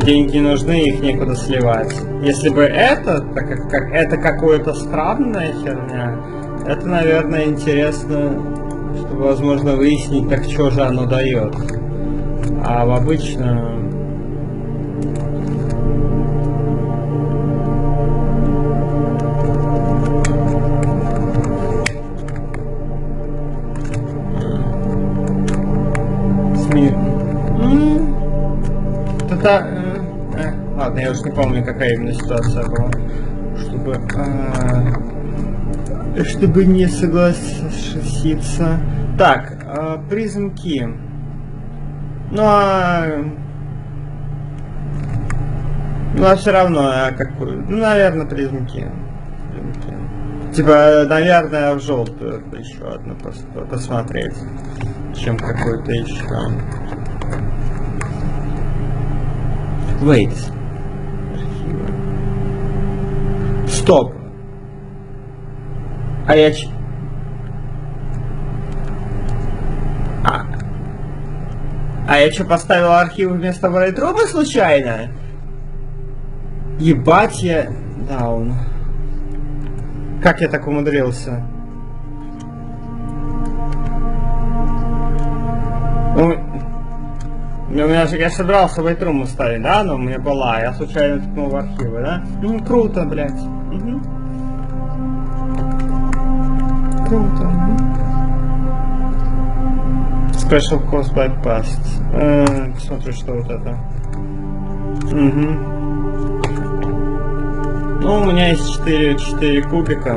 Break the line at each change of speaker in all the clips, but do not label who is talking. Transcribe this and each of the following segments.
деньги нужны, их некуда сливать. Если бы это, так как это какое-то странная херня, это, наверное, интересно, чтобы, возможно, выяснить, так что же оно дает. А в обычном... Ладно, я уже не помню, какая именно ситуация была. Чтобы не согласиться. Так, призмки. Ну а все равно, ну, наверное, призмки. Типа, наверное, в желтую еще одну посмотреть, чем какой-то еще. Wait. Стоп. А я что, поставил архивы вместо Вайтрубы случайно? Ебать я... Даун. Как я так умудрился? У меня же, я собирался Вайтруму ставить, да? Но у меня была, я случайно ткнул в архивы, да? Ну, круто, блядь. Угу. Круто. Special cost bypassed. Посмотрю, что вот это. Угу. Ну, у меня есть 4 кубика.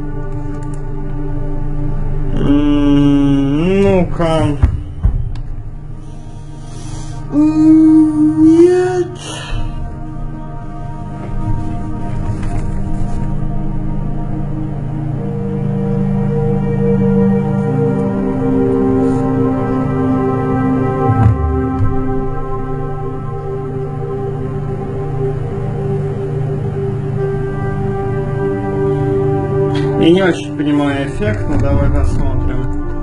Ну-ка. Нет. Я не очень понимаю эффект, но давай посмотрим.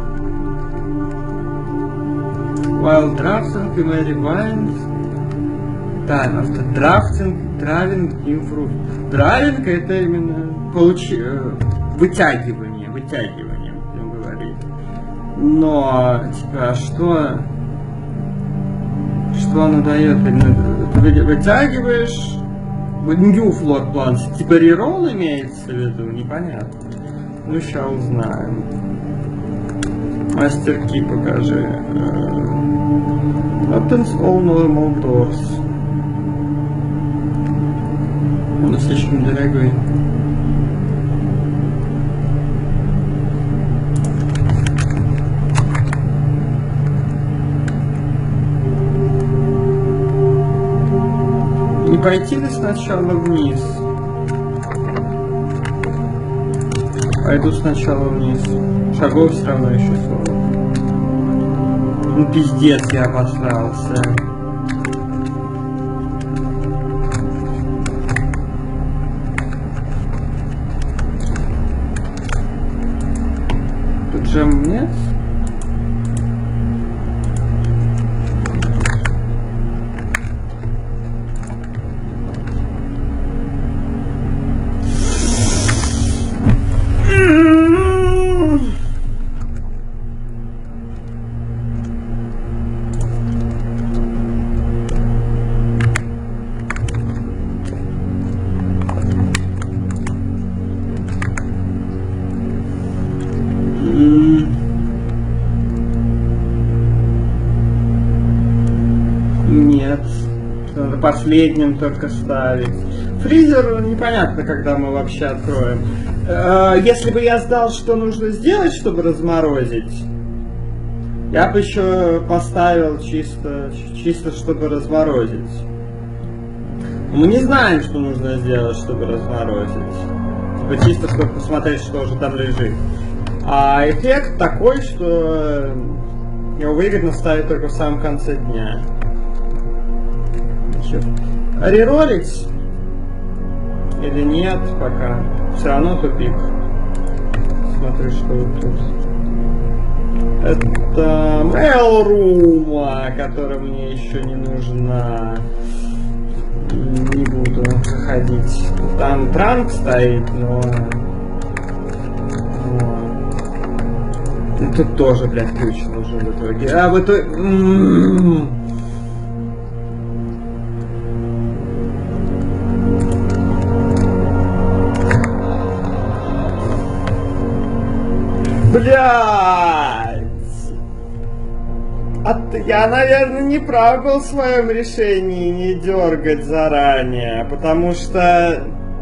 While drafting, you may rewind time after drafting, drawing improved. Drawing это именно вытягивание, будем говорить. Но, типа, что оно дает? Ты вытягиваешь new floor plans, типа реролл имеется в виду? Непонятно. Ну, сейчас узнаем. Мастер-ки покажи. Opens all normal doors. Он слишком дорогой. Не пойти ли сначала вниз? Пойду сначала вниз. Шагов все равно еще 40. Ну пиздец, я обосрался. Тут же нет? Нет. Надо последним только ставить. Фризер непонятно, когда мы вообще откроем. Если бы я знал, что нужно сделать, чтобы разморозить, я бы еще поставил чисто чтобы разморозить. Мы не знаем, что нужно сделать, чтобы разморозить. Типа чисто, чтобы посмотреть, что уже там лежит. А эффект такой, что его выгодно ставить только в самом конце дня. Реролить или нет пока? Все равно тупик. Смотрю, что вот тут. Это mail room, которая мне еще не нужна. ходить. Там транк стоит, но... И тут тоже, блядь, ключ нужен в итоге. А в итоге... Блядь! Я, наверное, не прав был в своем решении не дергать заранее, потому что...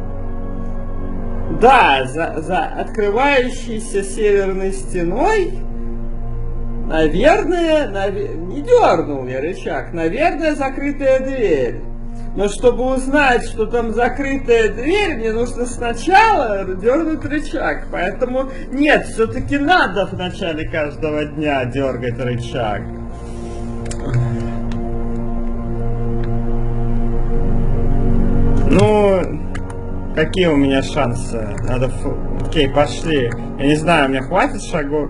Да, за открывающейся северной стеной, наверное, не дернул я рычаг, наверное, закрытая дверь. Но чтобы узнать, что там закрытая дверь, мне нужно сначала дернуть рычаг. Поэтому нет, все-таки надо в начале каждого дня дергать рычаг. Ну, какие у меня шансы? Надо... Окей, пошли. Я не знаю, у меня хватит шагов?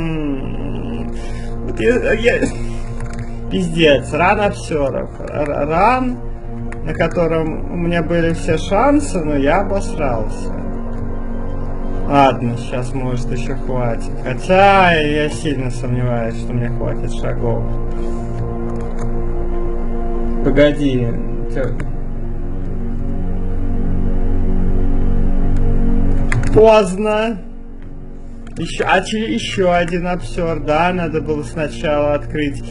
Пиздец, ран обсеров. Ран, на котором у меня были все шансы, но я обосрался. Ладно, сейчас может еще хватит. Хотя я сильно сомневаюсь, что мне хватит шагов. Погоди. Поздно. Еще один обсер, да, надо было сначала открыть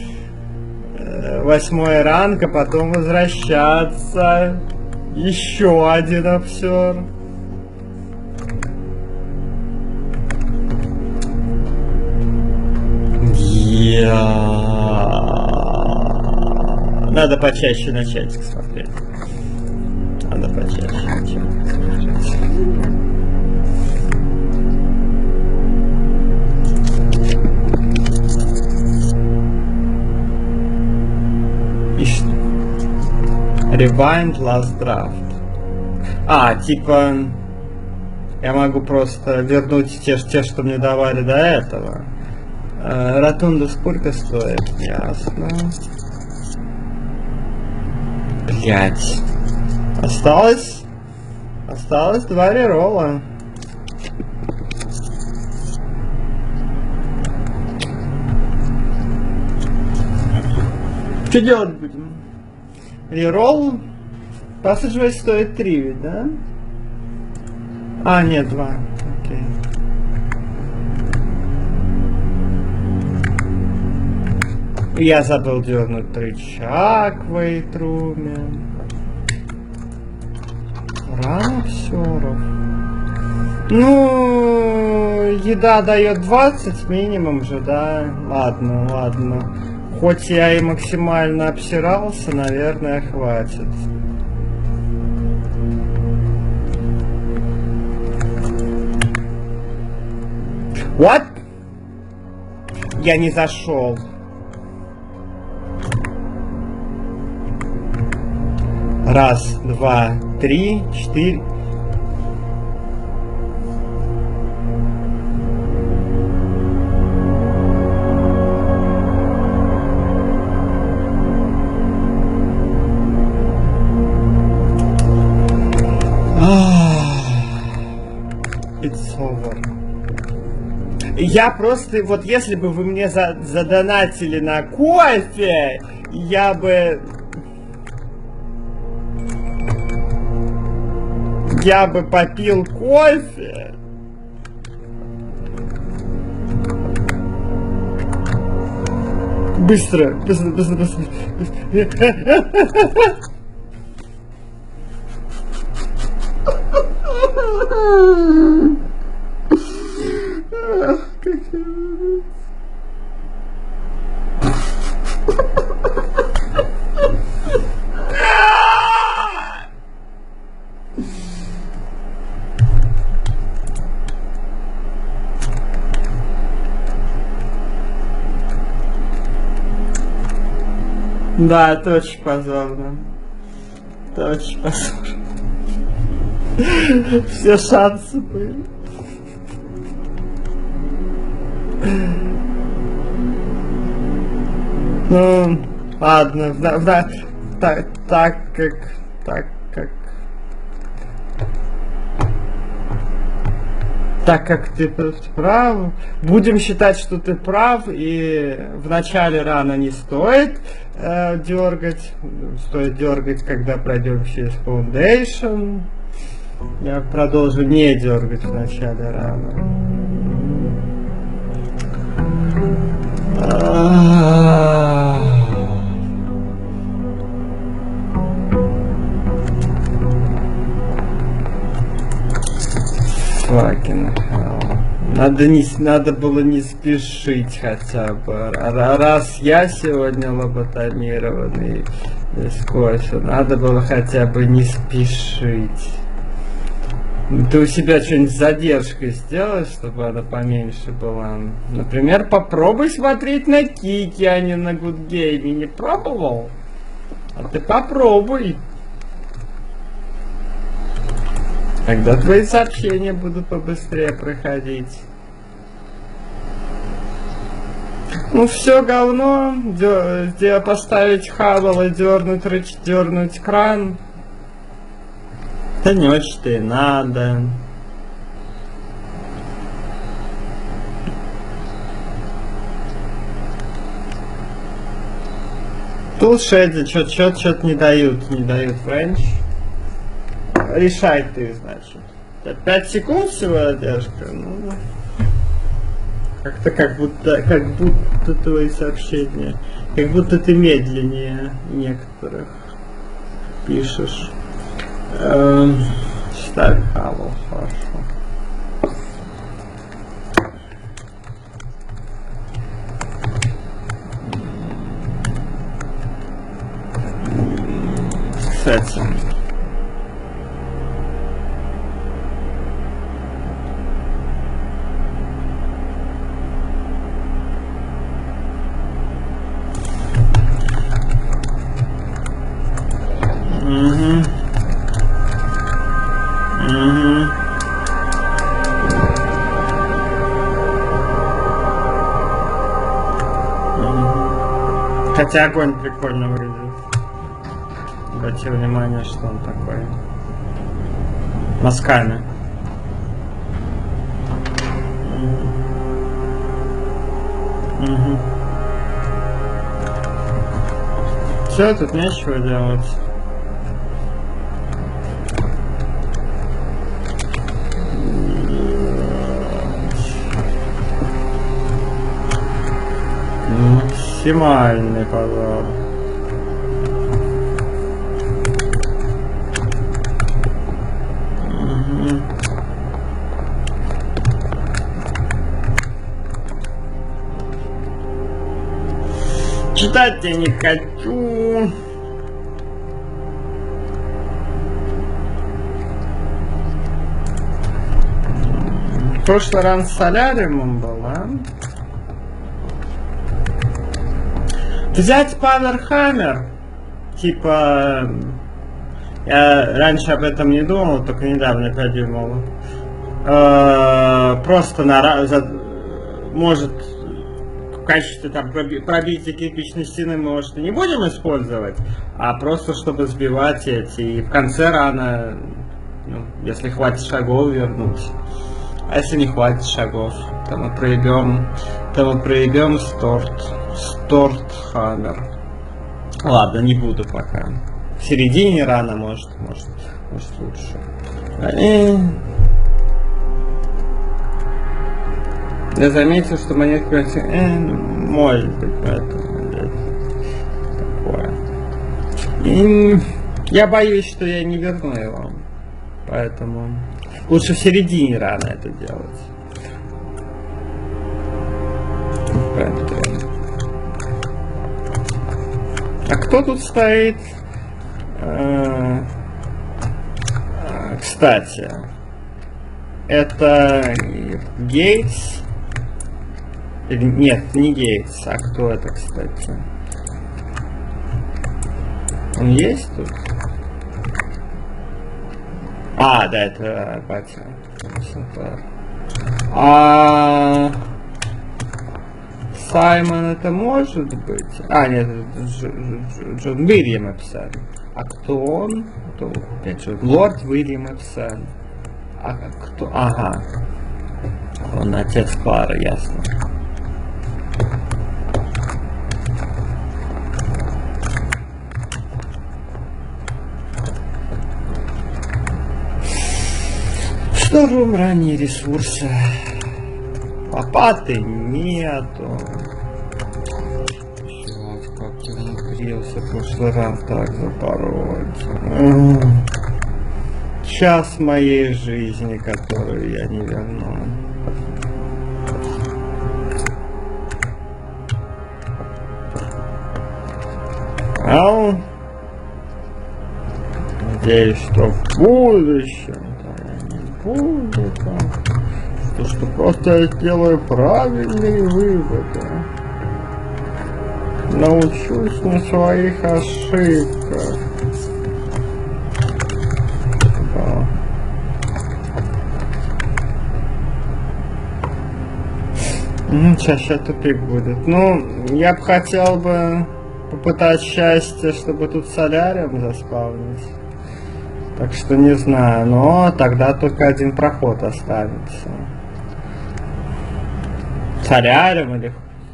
8 ранг, а потом возвращаться. Еще один обсер. Надо почаще начать смотреть. Надо почаще начать смотреть. Rewind last draft. Типа я могу просто вернуть те, что мне давали до этого. Ротунда сколько стоит? Ясно. Блять. Осталось 2 реролла. Что делать будем? Реролл? Passageway стоит 3, ведь, да? Нет, 2. Окей. Я забыл дернуть рычаг в Эйтруме. Рано обсеров. Ну, еда дает 20 минимум же, да? Ладно. Хоть я и максимально обсирался, наверное, хватит. What? Я не зашел. Раз, два, три, 4. It's over. Я просто, вот если бы вы мне задонатили на кофе, я бы попил кофе. Быстро. Да, это очень позорно. Это очень позорно. Все шансы были. Ну, ладно, так как Так как ты прав, будем считать, что ты прав, и в начале рана не стоит дергать. Стоит дергать, когда пройдем через Foundation. Я продолжу не дергать в начале рана. Fucking hell. Надо было не спешить хотя бы. Раз я сегодня лоботомированный без кофе, надо было хотя бы не спешить. Ты у себя что-нибудь с задержкой сделай, чтобы она поменьше была. Например, попробуй смотреть на Кики, а не на Good Game. Не пробовал? А ты попробуй. Тогда твои сообщения будут побыстрее проходить. Ну все говно. Где поставить хабл и дернуть кран. Да не очень-то и надо. Тут Шеди что-то не дают френч. Решай ты, значит. 5 секунд всего задержка. Ну, как-то как будто твои сообщения. Как будто ты медленнее некоторых пишешь. Ставь хавал, хорошо. Кстати. Хотя огонь прикольно выглядит. Обрати внимание, что он такой. Мазками. Все, тут нечего делать. Максимальный позор. Читать я не хочу. Прошлый ран с соляриумом был, а? Взять Powerhammer, типа, я раньше об этом не думал, только недавно подумал. Просто может в качестве там пробития кирпичной стены мы, может, и не будем использовать, а просто чтобы сбивать эти, и в конце рана, ну, если хватит шагов, вернуть. А если не хватит шагов, то мы проебем Сторт Хаммер. Ладно, не буду пока. В середине рана, может лучше. Я заметил, что монетка может быть поэтому такое. И я боюсь, что я не верну его. Поэтому лучше в середине рана это делать. А кто тут стоит? Кстати, это Гейтс? Нет, не Гейтс. А кто это, кстати? Он есть тут? А, да, это батя. А Саймон это может быть? А, нет, Джон Уильям Эпсон. А кто он? Опять же, Лорд Уильям Эпсон. А кто? Ага. Он отец пары, ясно. Втором ранние ресурсы. Лопаты нету. Как ты умудрился в прошлый раз так запороть. Час моей жизни, которую я не верну. Надеюсь, что в будущем будет, что просто я сделаю правильные выводы. Научусь на своих ошибках. Да. Сейчас тупик будет. Ну, я бы хотел бы попытать счастье, чтобы тут соляриум заспавнить. Так что не знаю, но тогда только один проход останется. Соляриум или...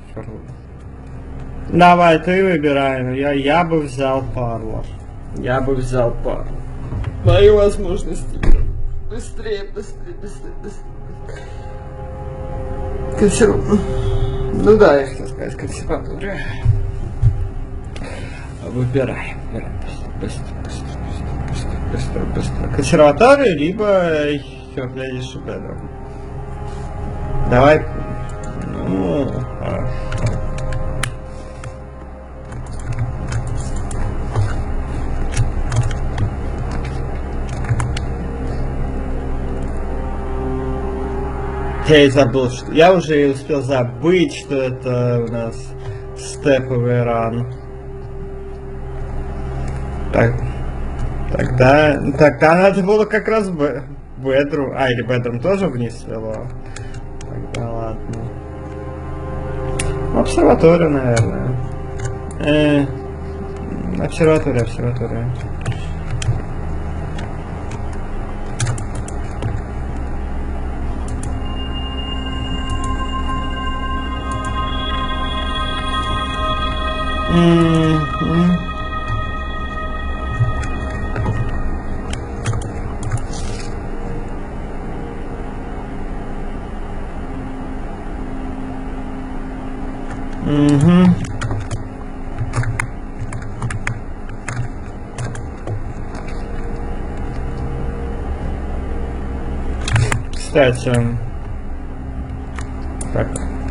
Давай, ты выбирай. Ну, я бы взял Парлов. Я бы взял Парлов. Мои возможности. Быстрее. Ну да, я хотел сказать консерватория. Выбирай. Быстро. Консерваторию, либо глядишь Бедром. Давай. Ну, хорошо. Я и забыл, что... Я уже успел забыть, что это у нас степовый ран. Тогда надо было как раз Бедру... или Бедром тоже вниз свело. Тогда ладно. Обсерватория, наверное. Обсерватория. Кстати, так,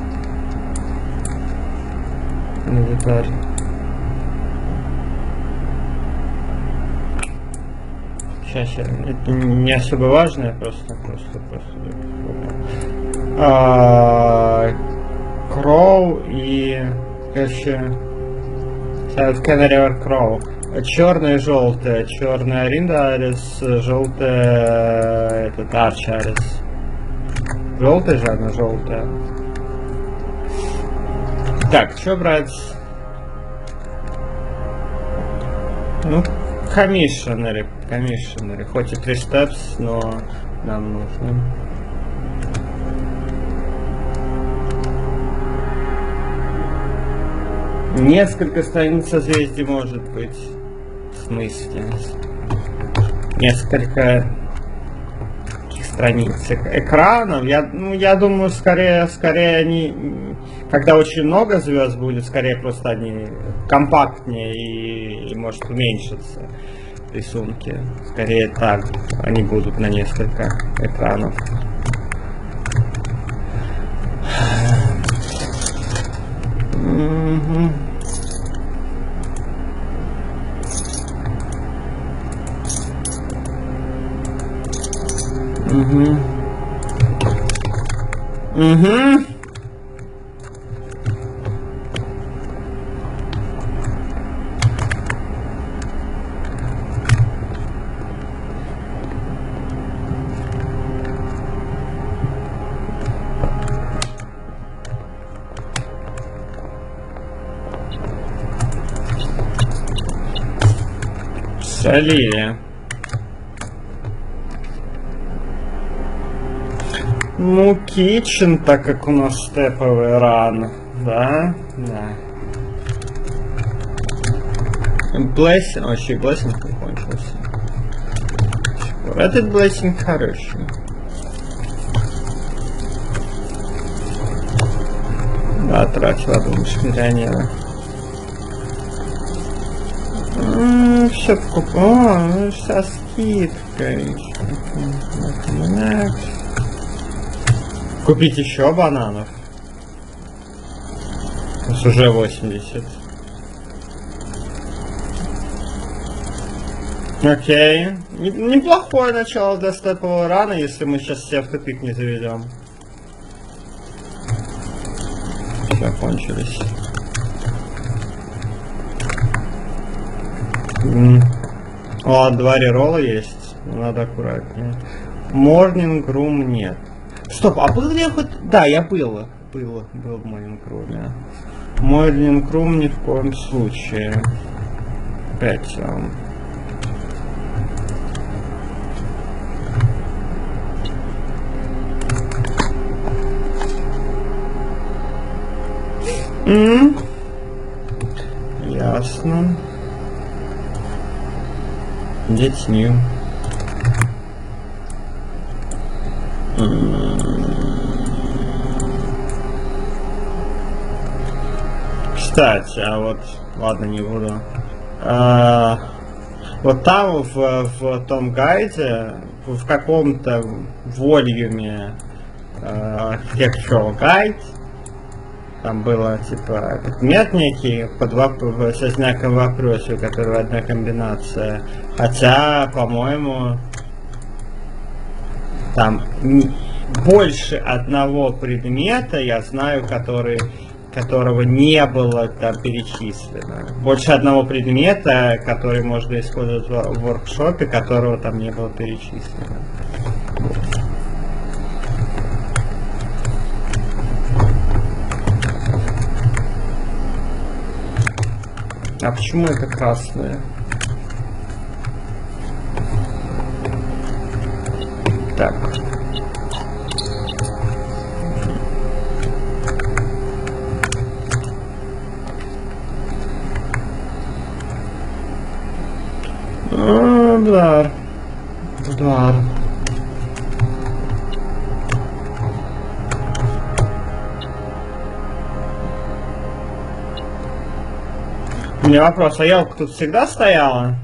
инвентарь. Сейчас это не особо важно, я просто. Кроу и, короче, Canary Кроу. Черное и желтое. Черная Риндарис, желтая этот Арчарис. Желтая же она, желтая. Так, что брать? Ну, комиссионеры. Хоть и 3 степс, но нам нужно. Несколько страниц созвездий может быть. В смысле? Несколько страниц экранов. Я думаю, скорее они, когда очень много звезд будет, скорее просто они компактнее и может уменьшиться рисунки. Скорее так, они будут на несколько экранов. Солили. Ну, Kitchen, так как у нас степовый ран. Да, да. Blessing, вообще Blessing закончился. Этот Blessing хороший. Да, тратил, думаешь, миллионера. Все покупал, со скидкой. Купить еще бананов. У нас уже 80. Окей. Неплохое начало для степового рана, если мы сейчас себя в тупик не заведем. Закончились. О, 2 реролла есть. Надо аккуратнее. Morning Room нет. Стоп, а был ли я хоть... Да, я был в Morning Room. Morning Room ни в коем случае. Опять ясно. Детьми. Кстати, а вот... Ладно, не буду. Вот там, в том гайде, в каком-то волюме Architectural Guide, там было, типа, предмет некий со знаком вопроса, у которого одна комбинация. Хотя, по-моему, там больше одного предмета, я знаю, которого не было там перечислено. Больше одного предмета, который можно использовать в воркшопе, которого там не было перечислено. А почему это красное? Так. Да. Да. У меня вопрос, а елка тут всегда стояла?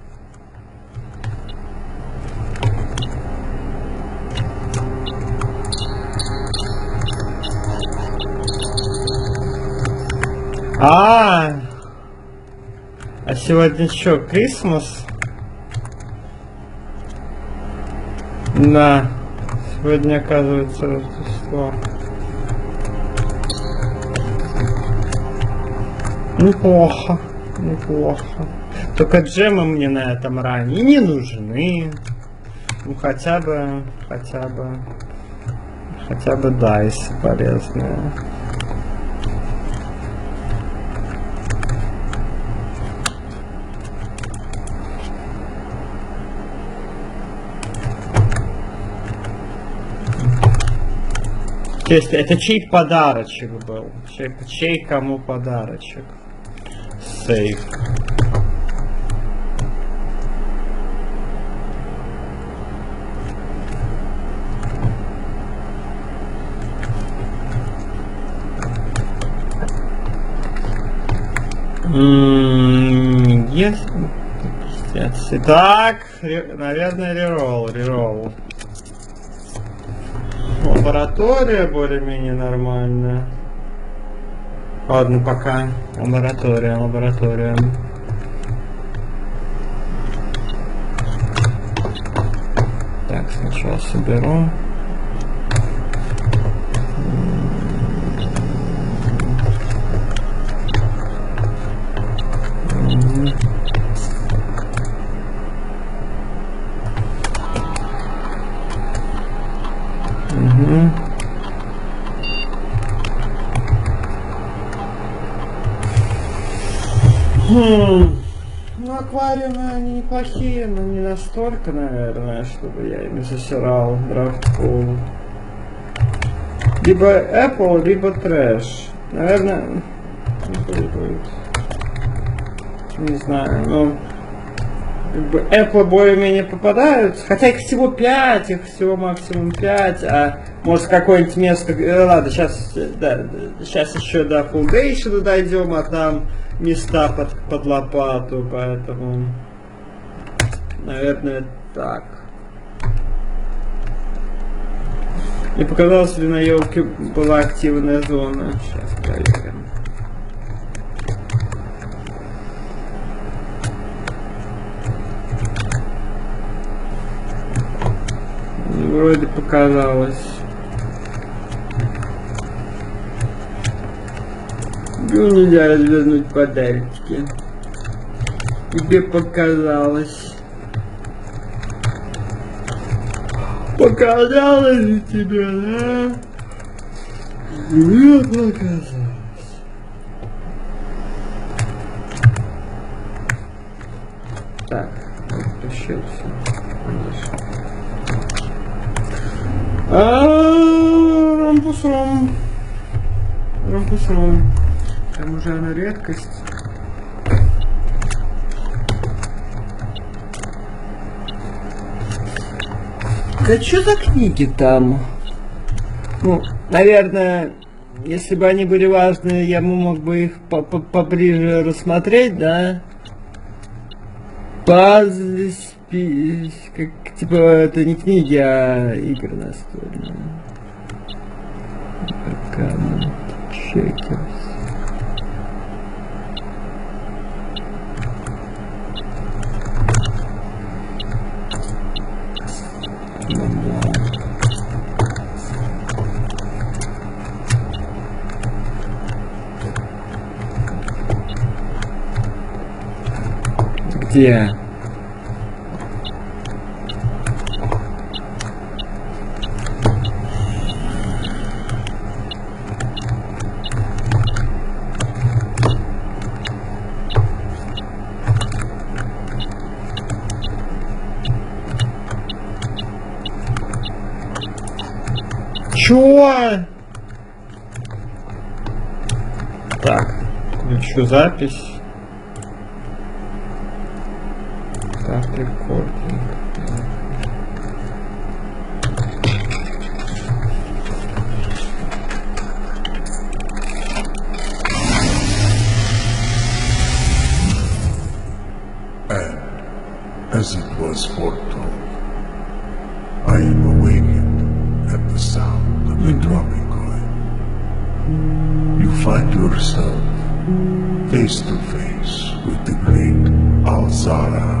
А сегодня что, Крисмас? Да, сегодня оказывается Рождество. Неплохо, неплохо. Только джемы мне на этом ране не нужны. Ну хотя бы дайс полезные. То есть это чей подарочек был? Чей кому подарочек? Сейф. Так, наверное, реролл. Лаборатория более-менее нормальная. Ладно, пока. Лаборатория. Так, сначала соберу. Ну, аквариумы они неплохие, но не настолько, наверное, чтобы я ими засирал драфтпул. Либо Apple, либо Trash. Наверное... Не знаю, но... Apple более-менее попадают, хотя их всего 5, их всего максимум 5, а может какое-нибудь место... Ладно, сейчас, да, сейчас еще до Foundation дойдем, а там места под лопату, поэтому... Наверное, так. Мне показалось, ли на елке была активная зона. Сейчас проверим. Вроде показалось. Нельзя развернуть подарки. Тебе показалось. Показалось тебе, да? Мне показалось. Так, прощаться. Рампусром. Рампусром. Там уже она редкость. Да что за книги там? Ну, наверное, если бы они были важные, я мог бы их поближе рассмотреть, да? Как, типа, это не книги, а игры настольные. Чекерс. Где? Чё? Так, включу запись. Так, рекординг.
And, as it was foretold, I am awakened at the sound of the dropping coin. You find yourself face to face with the great Alzara.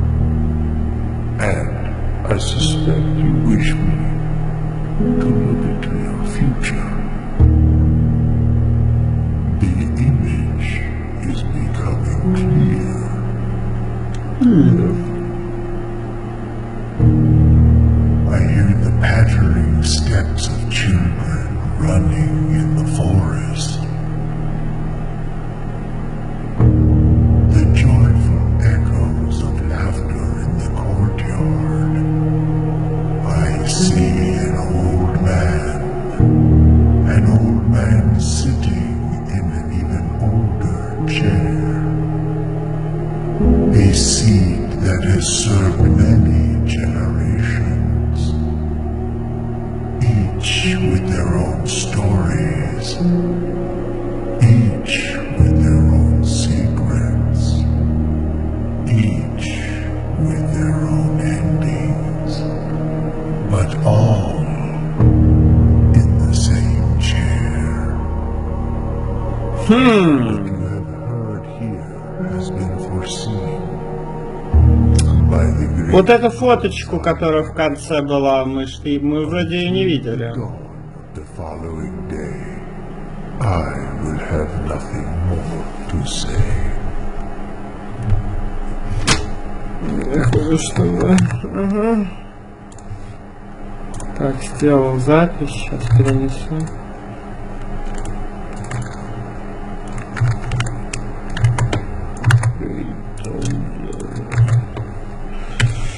And I suspect you wish me to look into your future. The image is becoming clear. I hear the pattering steps of children running in the forest. The joyful echoes of laughter in the courtyard. I see an old man sitting in an even older chair. A seed that has served many generations, each with their own stories, each with their own secrets, each with their own endings, but all in the same chair. What you have heard here has been foreseen.
Вот эту фоточку, которая в конце была, мы вроде ее не видели.
The following day, I will have nothing more to say.
Ага. Так, сделал запись, сейчас перенесу.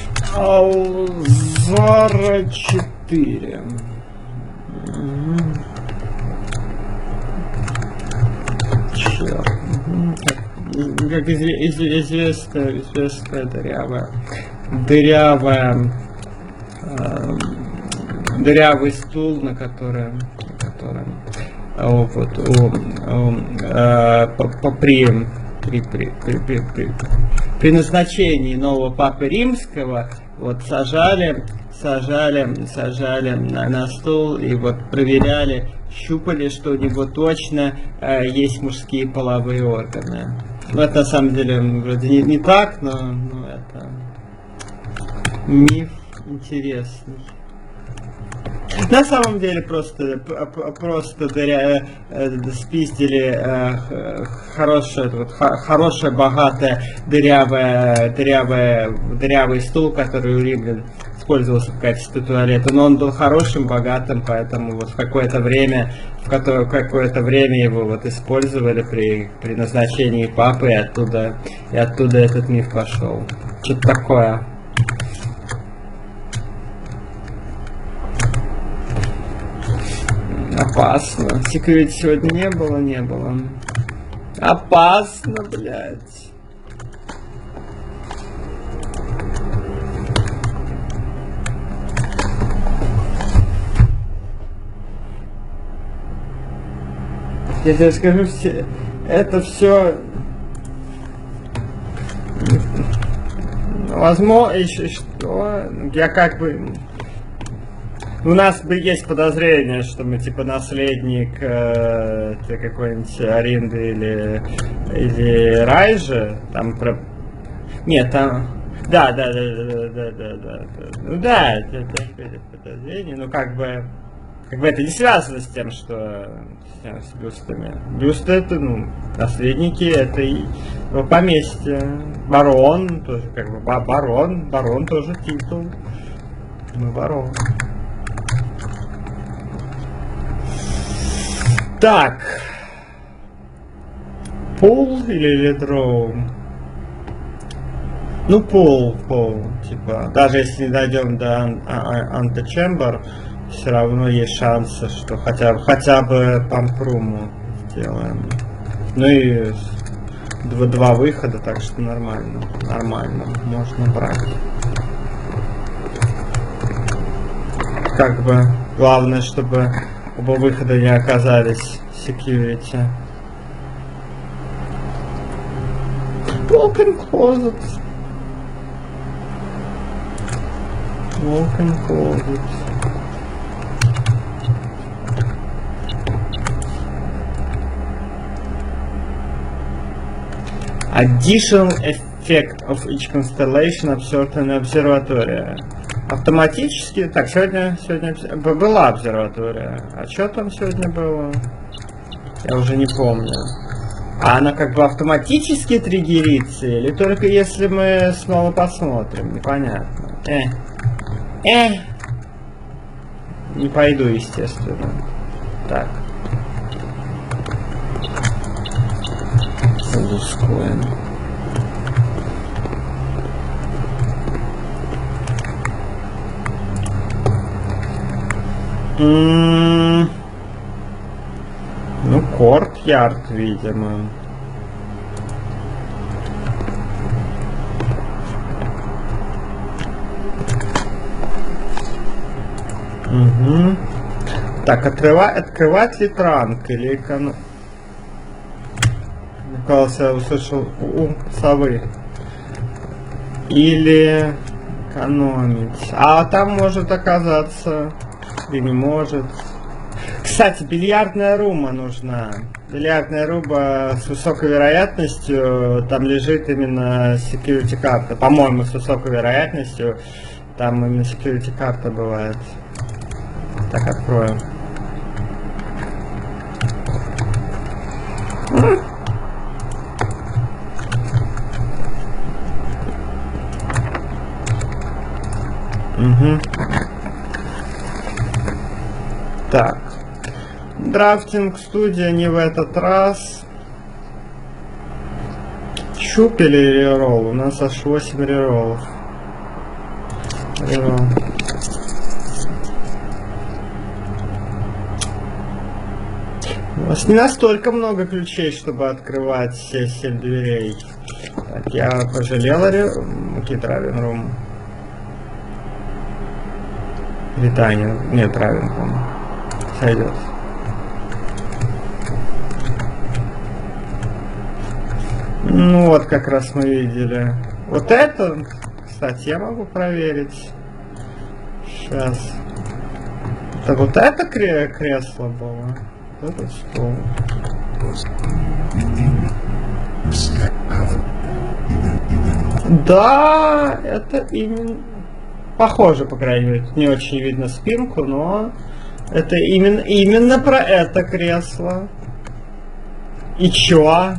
Алзара 4. как известная дырявый стул, на котором вот, при назначении нового папы римского вот сажали на стул и вот проверяли, щупали, что у него точно есть мужские половые органы. Ну, это на самом деле вроде не так, но это миф интересный. На самом деле просто спиздили хорошее, богатое, дырявый стул, который у римлян использовался в качестве туалета. Но он был хорошим, богатым, поэтому вот в какое-то время его вот использовали при назначении папы, и оттуда этот миф пошел. Что-то такое. Опасно. Security сегодня не было. Опасно, блядь. Я тебе скажу, это все возможно, что я как бы... У нас бы есть подозрение, что мы типа наследник какой-нибудь Аринды или Райжи, там про... Нет, там... Да. Ну да, это подозрение, но как бы это не связано с тем, что с бюстами. Бюсты это, наследники, это и поместье. Барон, тоже как бы барон тоже титул. Мы барон. Так. Пул или дроу? Ну, пул, типа, даже если не дойдем до античембер, все равно есть шансы, что хотя бы пампруму сделаем. Ну и два выхода, так что нормально, можно брать. Как бы главное, чтобы оба выхода не оказались security. Walk-in closet. Additional effect of each constellation observed in observatory. Автоматически. Так, сегодня была обсерватория. А что там сегодня было? Я уже не помню. А она как бы автоматически триггерится, или только если мы снова посмотрим? Непонятно. Не пойду, естественно. Так. Лускоин. Ну, Корт-Ярд, видимо. Угу. Так, открывать ли транк или эконом... Мне кажется, я услышал совы. Или экономить. А там может оказаться... Или не может. Кстати, бильярдная рума нужна. Бильярдная рума с высокой вероятностью, там лежит именно security карта. По-моему, с высокой вероятностью там именно security карта бывает. Так, откроем. Угу. Так. Драфтинг студия не в этот раз. Щуп или реролл? У нас аж 8 рероллов. Реролл. нас не настолько много ключей, чтобы открывать все 7 дверей. Так, я пожалел Keep Driving Room. Британия. Нет, Driving, по-моему. Сойдет. Ну вот, как раз мы видели. Вот это, кстати, я могу проверить. Сейчас. Это вот это кресло было? Вот этот стол. Да, это именно... Похоже, по крайней мере. Не очень видно спинку, но... Это именно про это кресло. И чё?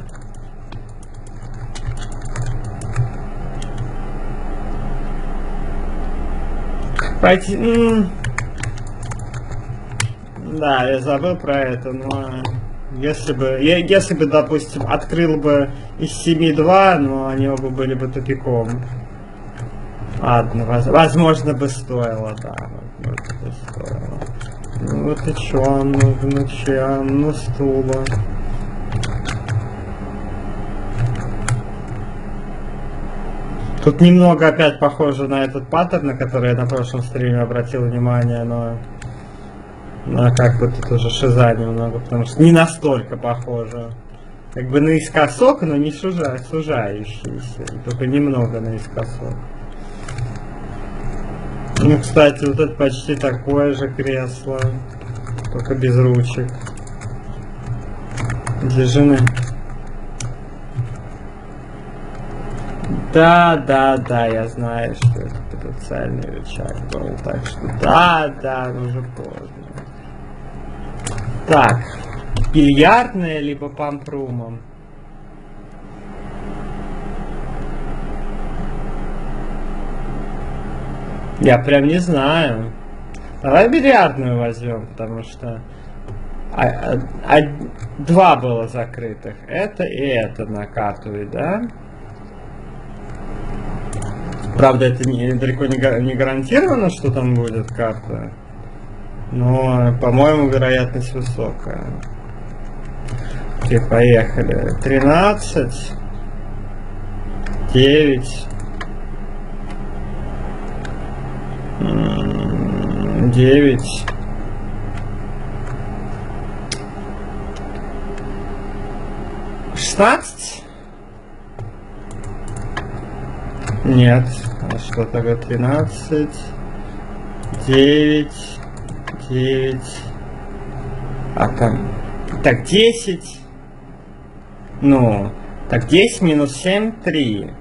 Пойти... Да, я забыл про это, но... Если бы, допустим, открыл бы из 7.2, но они оба были бы тупиком. Ладно, возможно бы стоило, да. Возможно бы стоило. Ну вот и чё нужно, ну стула. Тут немного опять похоже на этот паттерн, на который я на прошлом стриме обратил внимание, но как бы тут уже шиза немного, потому что не настолько похоже. Как бы наискосок, но не сужающийся, только немного наискосок. Ну, кстати, вот это почти такое же кресло, только без ручек. Для жены. Да, я знаю, что это потенциальный рычаг был, так что да, уже поздно. Так, бильярдная либо памп-румом? Я прям не знаю. Давай бильярдную возьмем, потому что два было закрытых. Это и это на карту, да? Правда, это далеко не гарантировано, что там будет карта. Но, по-моему, вероятность высокая. Окей, поехали. 13. 9. 9. 16. Нет. А что такое 13? 9. 9. А там... Так, 10. Ну... Так, 10 минус 7, 3.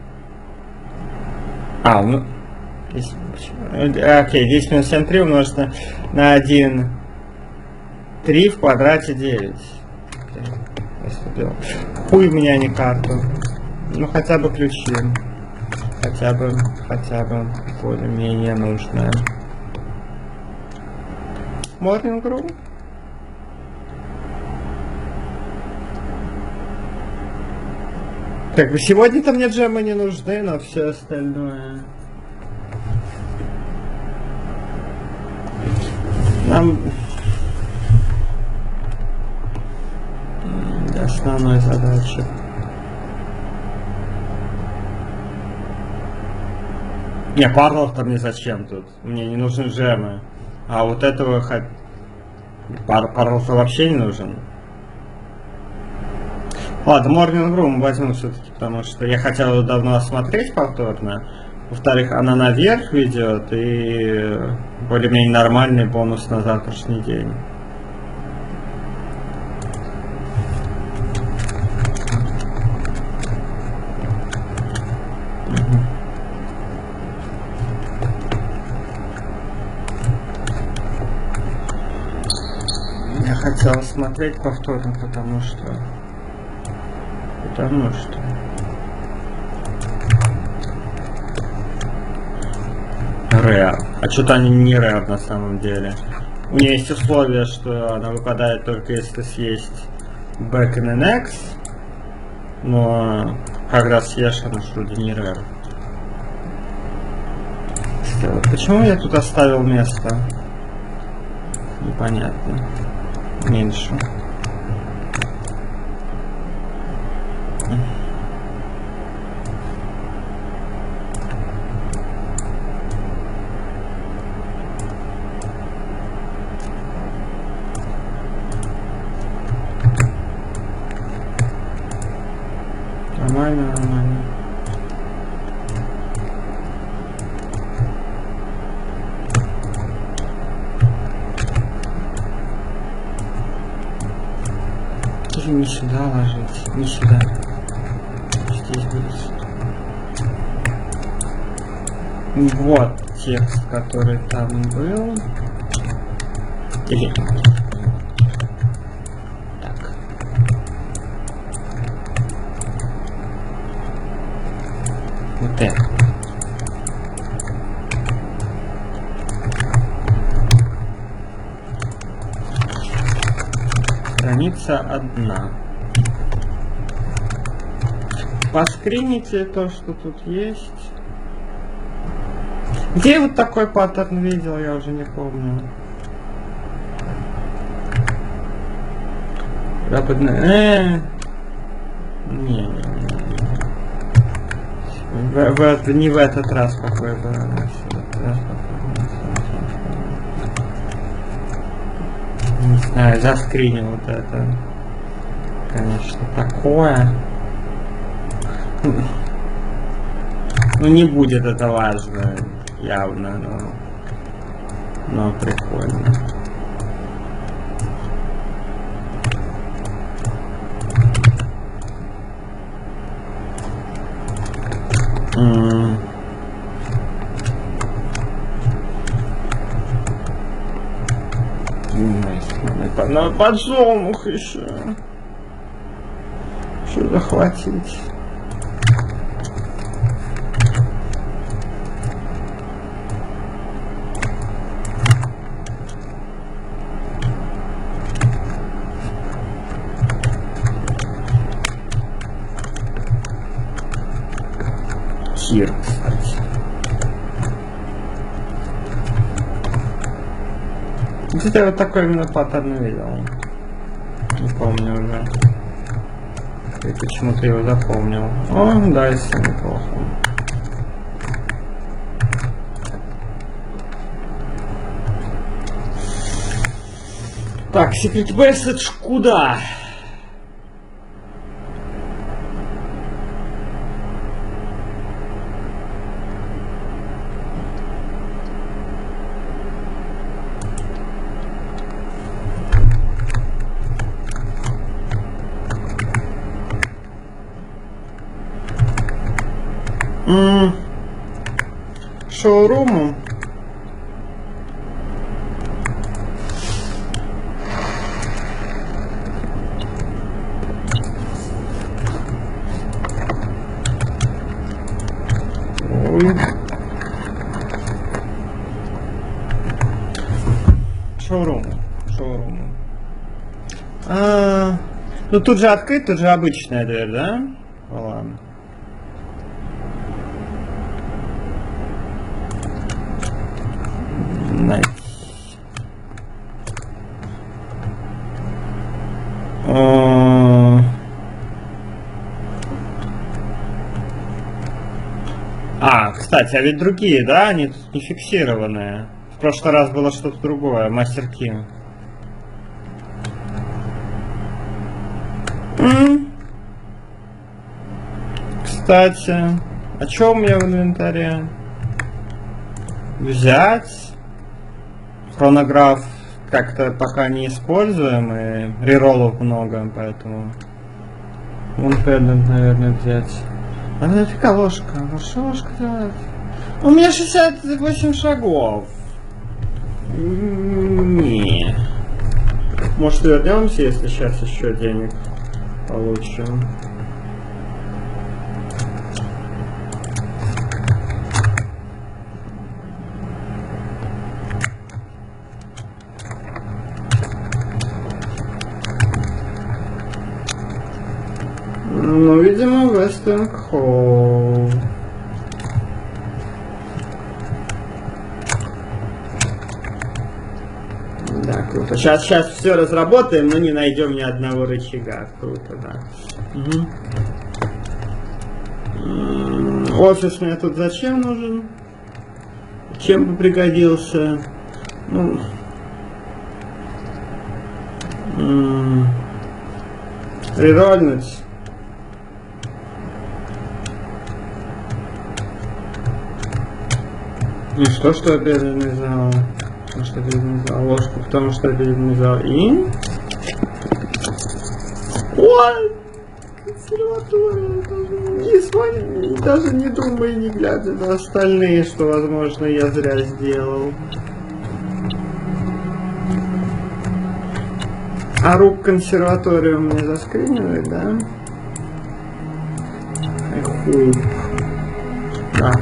А, ну... Окей, 10 минус 7, 3 умножить на 1. 3 в квадрате 9. Хуй у меня не карту. Ну, хотя бы ключи. Хотя бы более-менее нужная. Morning Room. Как бы сегодня-то мне джемы не нужны, но все остальное. Нам для основной задачи. Не, парлов-то мне зачем тут? Мне не нужны джемы. А вот этого парлов-то вообще не нужен. Ладно, Morning Room возьму все-таки, потому что я хотел ее давно осмотреть повторно. Во-вторых, она наверх ведет и более-менее нормальный бонус на завтрашний день. Я хотел смотреть повторно, потому что... Rare. А что-то они не Rare на самом деле. У нее есть условие, что она выпадает только если съесть Back in the Next. Но когда съешь, она вроде не Rare. Почему я тут оставил место? Непонятно. Меньше. нормально, нормально. Или не сюда ложить, не сюда. Здесь будет. Вот текст, который там был. Или... Так. Вот это. Страница одна. Поскрините то, что тут есть. Где я вот такой паттерн видел, я уже не помню. Западная. Не. Не в этот раз какой был. Не знаю, заскринил вот это. Конечно, такое. Ну не будет это важно, явно, но прикольно. На подсолнух еще. Что захватить? Кир, кстати. Где-то я вот такой именно паттерн видел. Не помню уже. И почему-то его запомнил. О, да, если неплохо. Так, Secret Message куда? Шоуруму. Шоуруму. Ну тут же открыт, тут же обычная дверь, да? Ладно. Кстати, а ведь другие, да? Они тут не фиксированные. В прошлый раз было что-то другое. Мастер Ки. Кстати, а что у меня в инвентаре? Взять. Хронограф как-то пока не используем, и рероллов много, поэтому... Вон пэддинг, наверное, взять. А нафига ложка? Что ложка делает? У меня 68 шагов. Не. Может, вернемся, если сейчас еще денег получим. Ну, видимо, Western Hall. Да, круто. Сейчас все разработаем, но не найдем ни одного рычага. Круто, да. Угу. Офис мне тут зачем нужен? Чем бы пригодился? Ну... Рерольнуть. И что перелинизовал? Что перелинизовал? Ложку, потому что перелинизовал. И... Ой! Консерватория. Даже не думай, не глядя на остальные, что, возможно, я зря сделал. А рук консерваторию мне заскринивает, да? Ай, хуй. Да.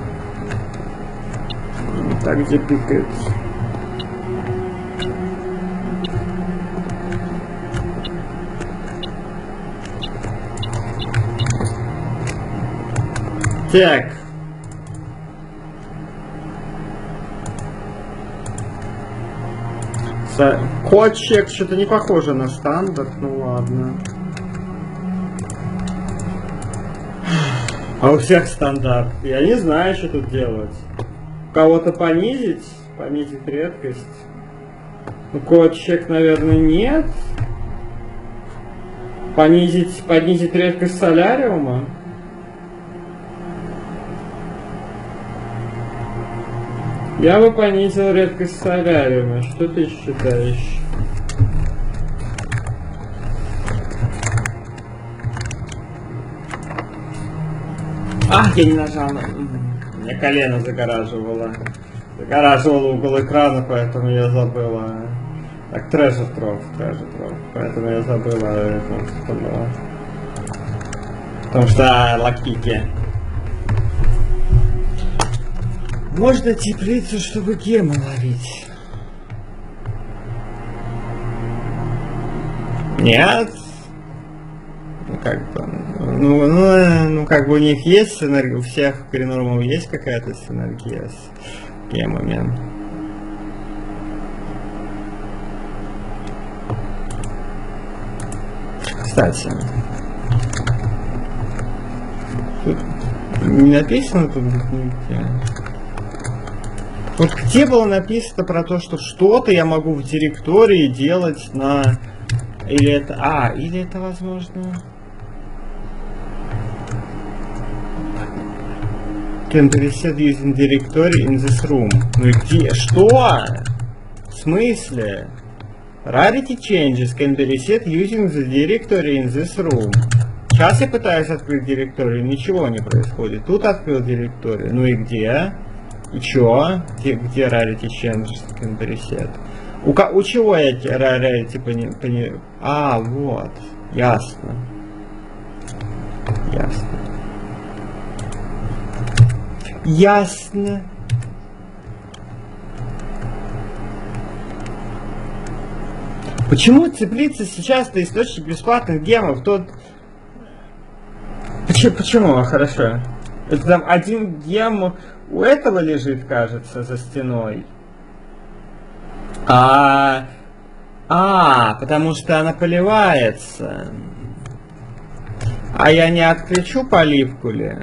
Так, где пикается? Так. Код-чек что-то не похоже на стандарт, ну ладно. А у всех стандарт. Я не знаю, что тут делать. Кого-то понизить редкость. Ну, код-чек, наверное, нет. Понизить редкость соляриума. Я бы понизил редкость соляриума. Что ты считаешь? Ах, я не нажал. У меня колено загораживало угол экрана, поэтому я забыла. Так, Treasure Trove. Поэтому я забыла это. Потому что лакики. Можно теплицу, чтобы гемы ловить. Нет. Ну как бы. Ну как бы у них есть синергия, у всех кринормов есть какая-то синергия с гемами. Кстати. Тут не написано тут нигде. Вот где было написано про то, что что-то я могу в директории делать на... Или это... или это возможно... Can be reset using directory in this room. Ну и где? Что? В смысле? Rarity changes can be reset using the directory in this room. Сейчас я пытаюсь открыть директорию, ничего не происходит. Тут открыл директорию. Ну и где? И чё? Где rarity changes can be reset? У чего я rarity пони... вот. Ясно. Ясно. Почему теплица сейчас-то источник бесплатных гемов? Тут... Почему? Хорошо. Это там один гем у этого лежит, кажется, за стеной. Потому что она поливается. А я не отключу поливку ли?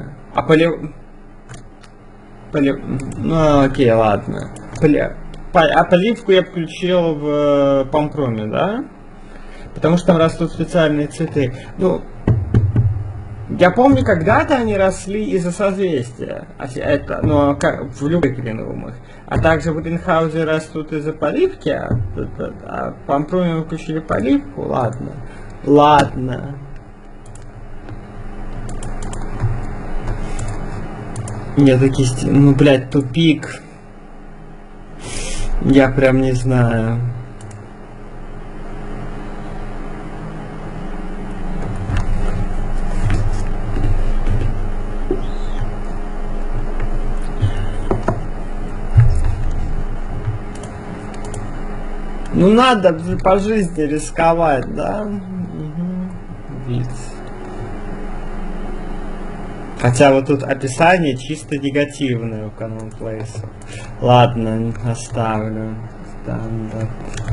Ну, окей, ладно. Поливку я включил в Пампроме, да? Потому что там растут специальные цветы. Ну, я помню, когда-то они росли из-за созвездия. Это, ну, в любых кринрумах. А также в Гринхаузе растут из-за поливки. А в Пампроме мы включили поливку. Ладно. Нет, такие... Ну, блядь, тупик. Я прям не знаю. Ну, надо по жизни рисковать, да? Угу. Вид. Хотя вот тут описание чисто негативное у Commonplace. Ладно, оставлю. Стандарт.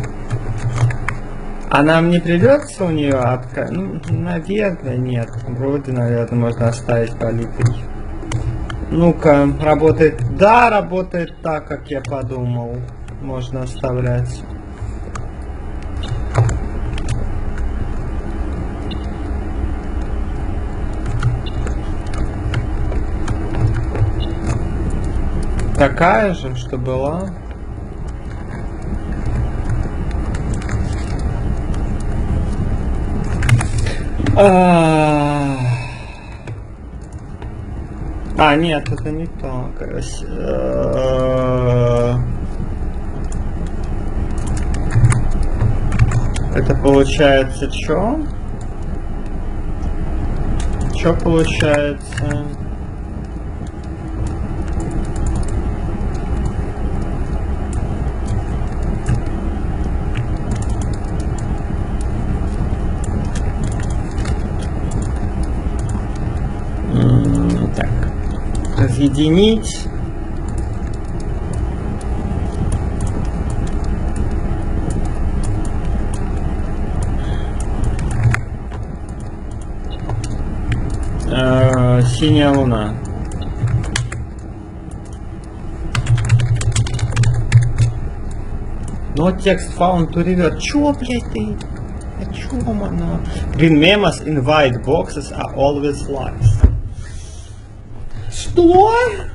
А нам не придется у нее Ну, наверное, нет. Вроде, наверное, можно оставить политой. Ну-ка, работает. Да, работает так, как я подумал. Можно оставлять. Такая же, что была. Нет, это не то. Это получается что? Что получается? Так. Разъединить. Синяя луна. Но текст found to revert. Чё, блядь, ты? О чём она? Green memos in white boxes are always lies. Что?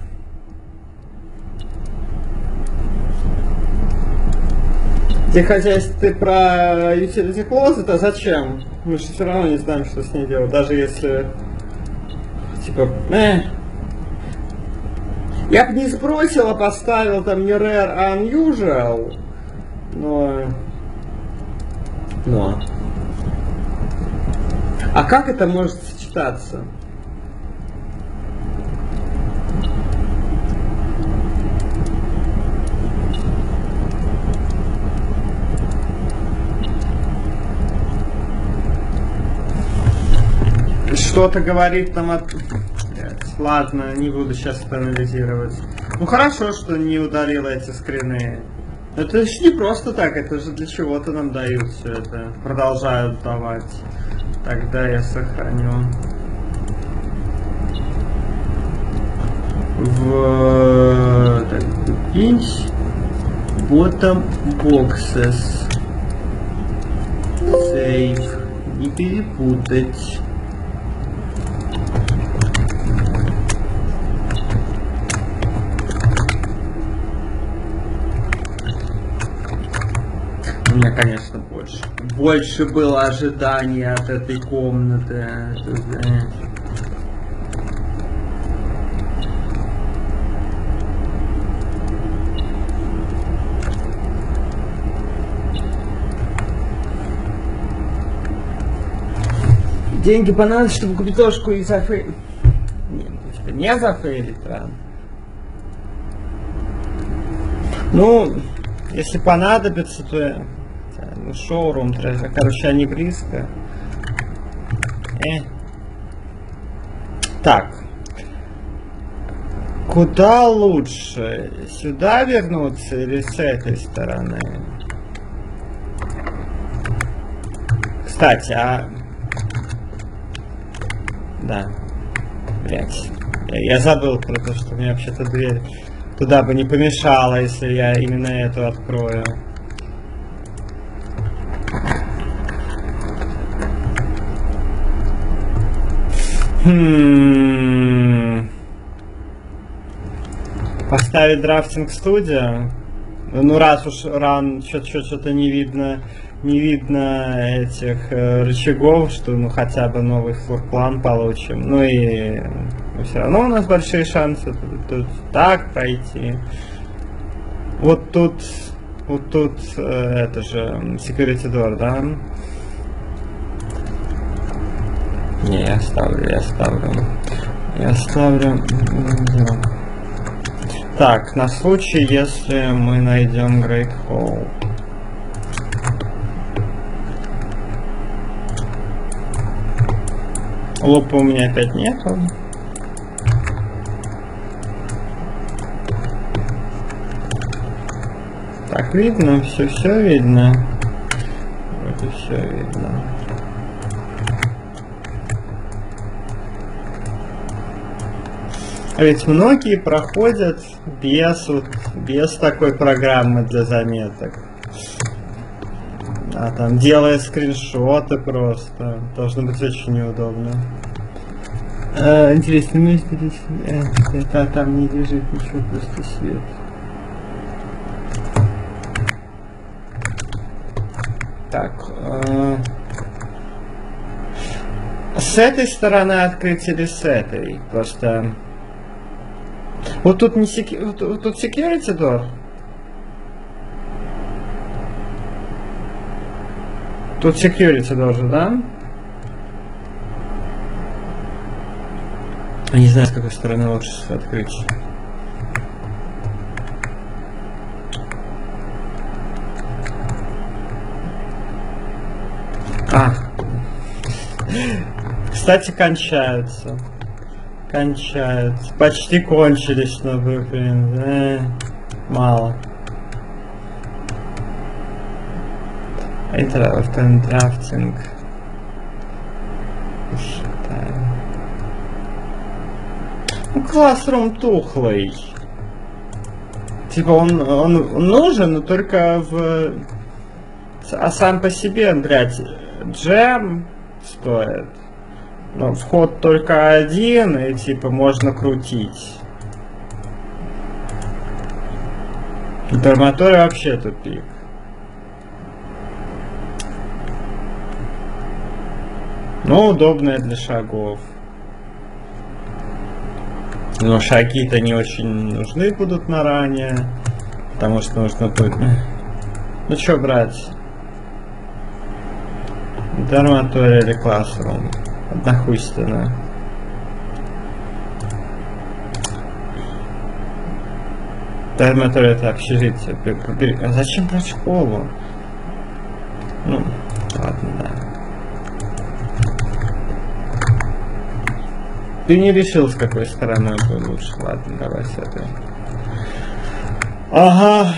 Хотя если ты про utility closet, то зачем? Мы же все равно не знаем, что с ней делать, даже если типа, я бы не сбросил, а поставил там не rare, а unusual, но. А как это может сочетаться? Что-то говорит там от... Ладно, не буду сейчас это анализировать. Ну хорошо, что не удалила эти скрины. Это же не просто так, это же для чего-то нам дают все это. Продолжают давать. Тогда я сохраню. Так, купить. Bottom boxes. Save. Не перепутать. У меня, конечно, больше было ожиданий от этой комнаты. Деньги понадобятся, чтобы купить ложку и зафейлить. Не зафейлить, рано. Ну, если понадобится, то... Ну, шоурум, короче, они близко. Так. Куда лучше? Сюда вернуться или с этой стороны? Кстати, да. Блять. Я забыл про то, что у меня вообще-то дверь туда бы не помешала, если я именно эту открою. Поставить драфтинг студия. Ну раз уж что-то не видно этих рычагов, что ну хотя бы новый флорплан получим. Ну и все равно у нас большие шансы тут так пройти. Вот тут это же security door, да? Не, я оставлю. Так, на случай, если мы найдем Great Hall. Лупа у меня опять нету. Так, видно, все видно. Вроде все видно. А ведь многие проходят без такой программы для заметок. А там делая скриншоты просто. Должно быть очень неудобно. Интересно, ну здесь... Это там не лежит ничего, просто свет. Так. С этой стороны открыть или с этой? Просто... Вот тут не тут security door? Тут security door, да? Не знаю, с какой стороны лучше открыть. Кстати, кончаются. Почти кончились, но, блин, мало. Драфтинг. Ну, Classroom тухлый. Типа он нужен, но только в... А сам по себе, блядь, джем стоит. Но вход только один, и типа можно крутить. Дарматорий вообще тупик. Но удобное для шагов. Но шаги-то не очень нужны будут на ранее. Потому что нужно будет... Ну что брать? Дарматорий или Classroom? Однохуйственно. Дарматорий это общежитие. А зачем брать школу? Ну, ладно, да. Ты не решил, с какой стороны будет лучше. Ладно, давай с этой. Ага.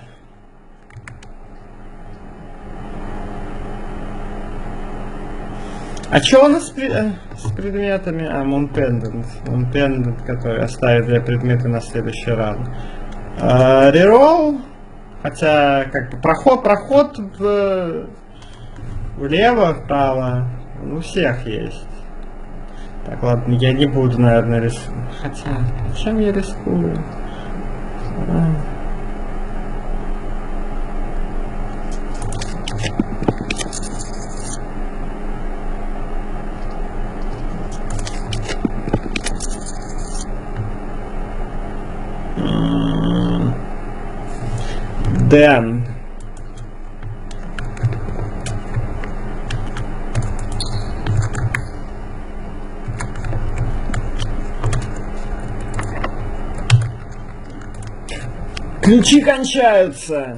А что у нас с предметами? Moonpendant, который оставит для предмета на следующий раунд. Реролл. Хотя, как бы, проход влево, вправо. У всех есть. Так, ладно, я не буду, наверное, рисковать. Хотя, чем я рискую? Дэн. Ключи кончаются.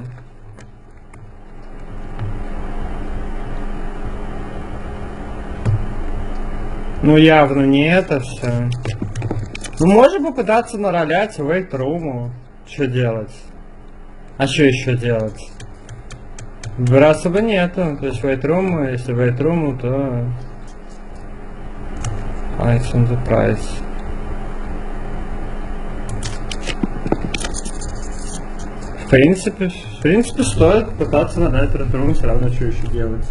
Ну явно не это все. Ну можем попытаться наролять вейтруму. Что делать? А что еще делать? Выбора особо нету. То есть вейтруму, если вейтруму, то... Ice on the price. В принципе, стоит пытаться надать вейтруму, все равно что еще делать.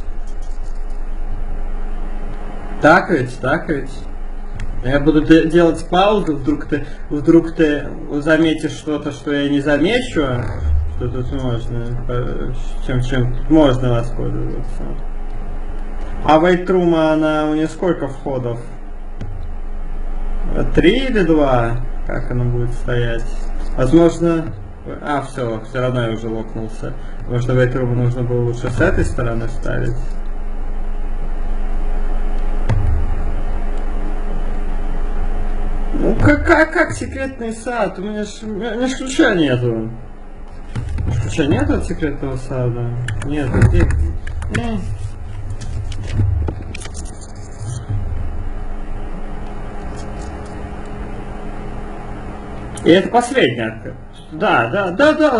Так ведь? Я буду делать паузу, вдруг ты заметишь что-то, что я не замечу, что тут можно, чем можно воспользоваться. А вейтрума, у нее сколько входов? 3 или 2? Как она будет стоять? Возможно... все равно я уже локнулся. Может, вейтруму нужно было лучше с этой стороны ставить? Ну как секретный сад? У меня ж ключа нету. Ключа нету от секретного сада? Нет, где? И это последняя. Да.